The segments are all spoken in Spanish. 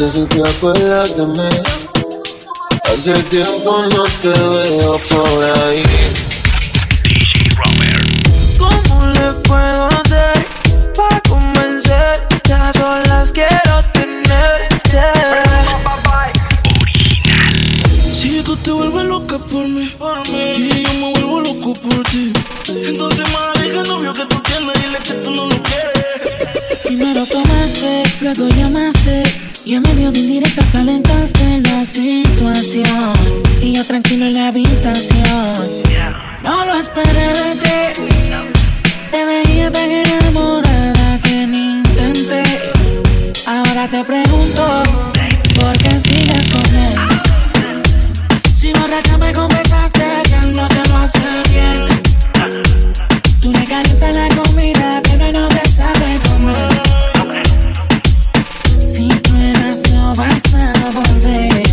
sé si te acuerdas de mí. Hace tiempo no te veo por ahí. DJ Robert. ¿Cómo le puedo hacer para convencerte? A solas quiero tenerte. Si tú te vuelves loca por mí, y yo me vuelvo loco por ti, entonces marica, el novio que tú tienes, dile que tú no lo quieres. Primero tomaste, luego llamaste, y en medio de indirectas calentaste la situación, y yo tranquilo en la habitación. No lo esperé de ti, te veía tan enamorada que ni intenté. Ahora te pregunto, ¿por qué sigues con él? Si borracha me confesaste que él no te lo hace bien. Tú le calientas la comida, pero él no te sabe comer. Si pruebas no vas a volver.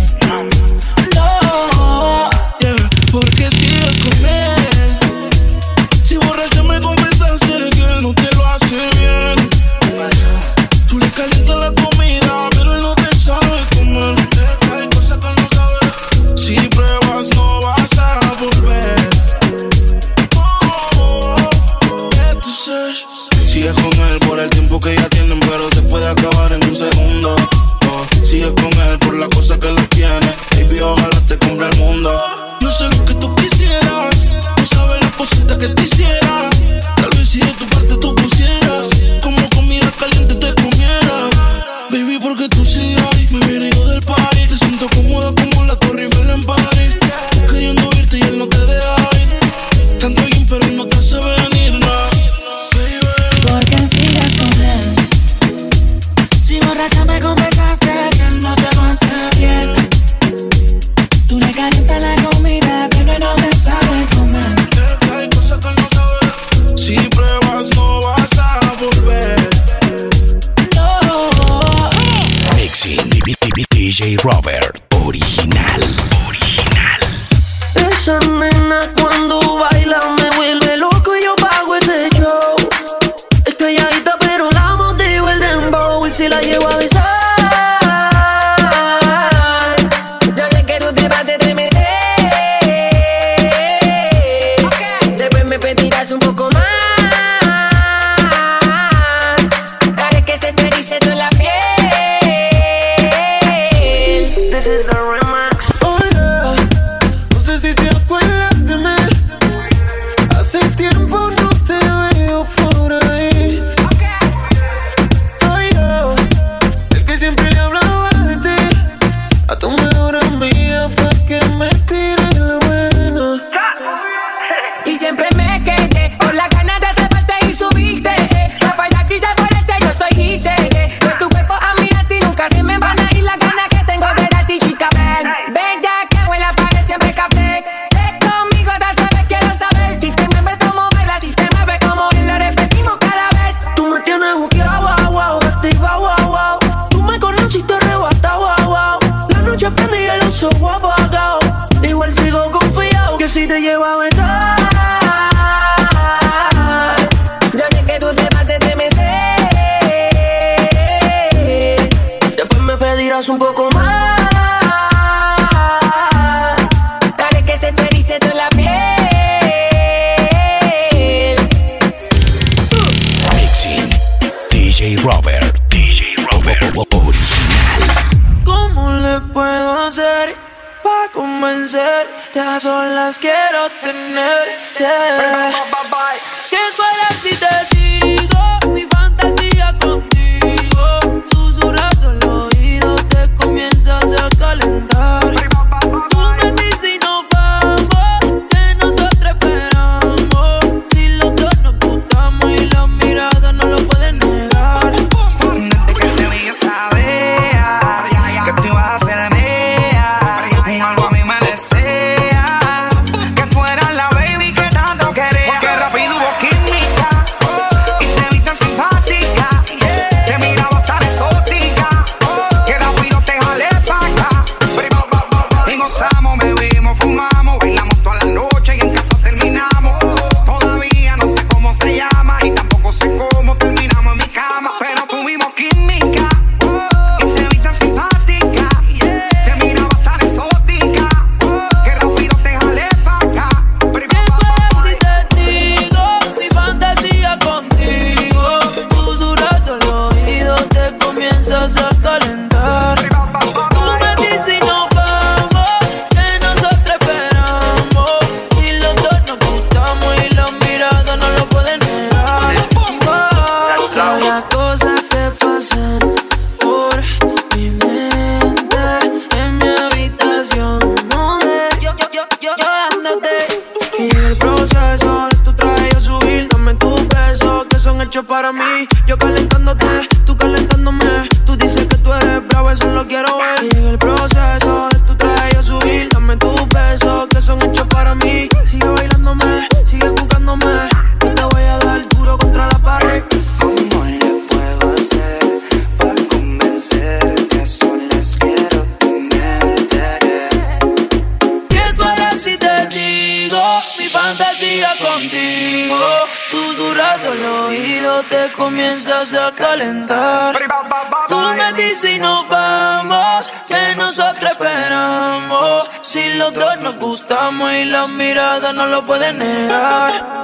No. Yeah, ¿por qué sigues con él? Si borracha me confesaste que él no te lo hace bien. Tú le calientas la comida, pero él no te sabe comer. Hay cosas que no sabes. Si pruebas no vas a volver. Entonces, sigues con él por el tiempo que ya tienen, pero se puede acabar en un segundo. Sigues con él por la cosa que lo tiene. Baby, ojalá te compre el mundo. Yo sé lo que tú quisieras, no sabes las cositas que te hiciera. Tal vez si de tu parte tú pusieras, como comida caliente te comiera. Baby, porque tú sigues ahí, me hubiera ido del party. Te siento cómoda como la Torre Eiffel en París. Queriendo irte y él no te deja ir. Tanto bien, pero él no te hace venir, no. ¿Por qué sigues con él? Si borracha me confesaste que él no te lo hace bien. Tú le calientas la comida, pero él no te sabe comer. Hay cosas que no sabes. Si pruebas no vas a volver. No. Mixing DJ Robert. Original. Esa nena cuando baila me vuelve loco y yo pago ese show. Es calladita pero la motivo el dembow y si la llevo a besar. Yo sé que tú te vas a estremecer. Después me pedirás un poco más. Haré que se te erice toda la piel. This is the remix. Oh yeah, no sé si te acuerdas de mí. Hace tiempo no te veo por ahí. Soy yo, el que siempre le hablaba de ti a tu mejor amiga pa' que me tire la buena. Y siempre me quedé por la ganas de atraparte y subirte. La falda quita por yo soy Gise. De tu cuerpo a mí nunca se me van a ir las ganas que tengo de darte, chica. Ven ya que en la pared siempre café. Ven conmigo, otra vez quiero saber si te mueves como bailas, si te mueves como él, lo repetimos cada vez. Tú me tienes buqueado, wow, wow, activa, wow, wow. Tú me conociste arrebatado, wow, wow. La noche prendí y el oso apagado. Igual sigo confiado que si te llevo a besar. Yo sé que tú te vas a estremecer. Después me pedirás un poco más. Haré que se te erice toda la piel. Mixing DJ Robert. Original. ¿Cómo le puedo hacer para convencerte? A solas quiero tenerte. ¿Qué tú harás si te sigo? Mi fantasía contigo. Susurrando el oído te comienzas a calentar. Tú me dices y nos vamos, que nosotros esperamos. Si los dos nos gustamos y la mirada no lo pueden negar. Desde que te vi yo sabía que tú ibas a ser mía. Algo a mí me desea que tú eras la baby que tanto quería. Porque rápido hubo química. conmigo, mi fantasía contigo. Susurrando el oído te comienzas a calentar. Tú me dices y nos vamos, que nosotros esperamos. Si los dos nos gustamos y las miradas no lo pueden negar.